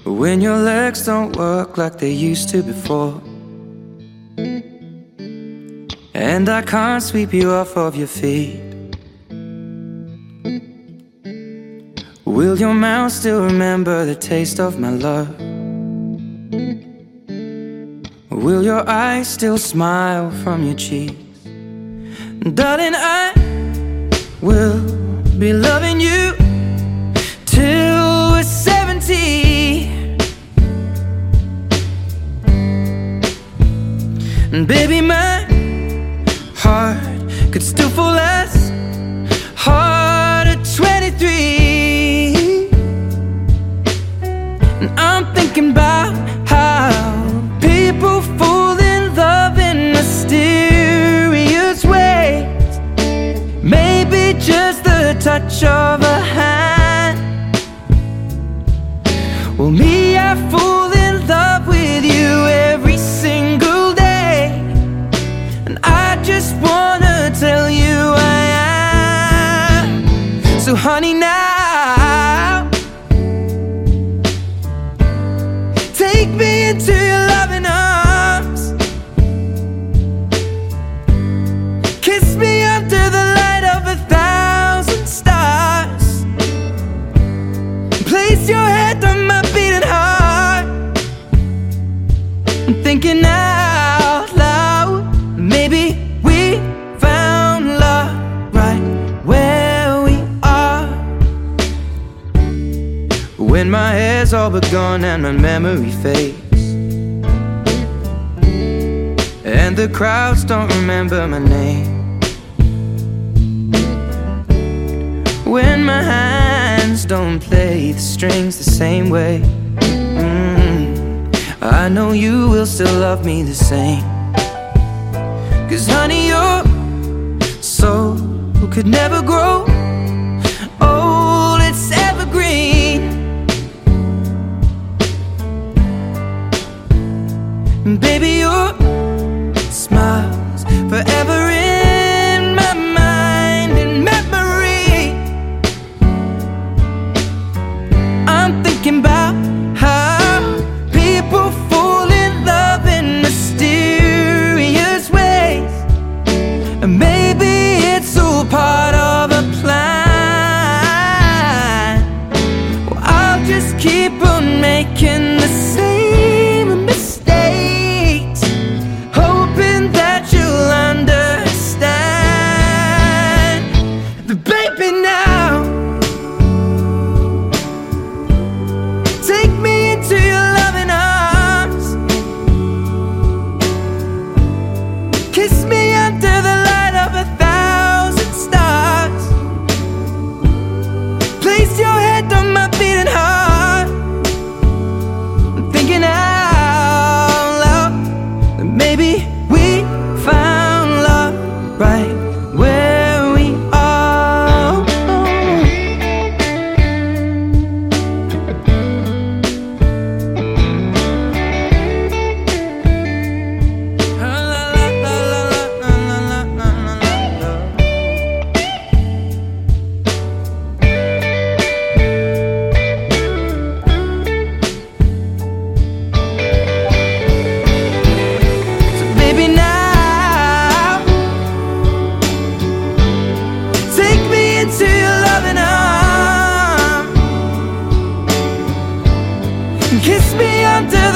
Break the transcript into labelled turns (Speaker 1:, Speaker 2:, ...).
Speaker 1: When your legs don't work like they used to before, and I can't sweep you off of your feet, will your mouth still remember the taste of my love? Will your eyes still smile from your cheeks? Darling, I will be loving you till we're 70. And baby, my heart could still fall as hard at 23. And I'm thinking about how people fall in love in mysterious ways. Maybe just the touch of a hand. Well, me, I fall in love with you every single day. And I just wanna tell you I am. So honey, now take me into your loving arms. Kiss me under the light of 1,000 stars. Place your head on my beating heart. I'm thinking out loud, maybe we found love right where we are. When my hair's all but gone and my memory fades, and the crowds don't remember my name, when my hands don't play the strings the same way, I know you will still love me the same. 'Cause honey, your soul could never grow old, it's evergreen. And baby, your smile's forever in my mind and memory. I'm thinking about how people fall in love in mysterious ways. And maybe it's all part of a plan. Well, I'll just keep on making the same mistakes, hoping that you'll understand. But baby, now take me into your loving arms. Kiss me under the light of 1,000 stars. Place your head on my beating heart. I'm thinking out loud that maybe we found love right where we are. So baby, now take me into your loving arms. Kiss me under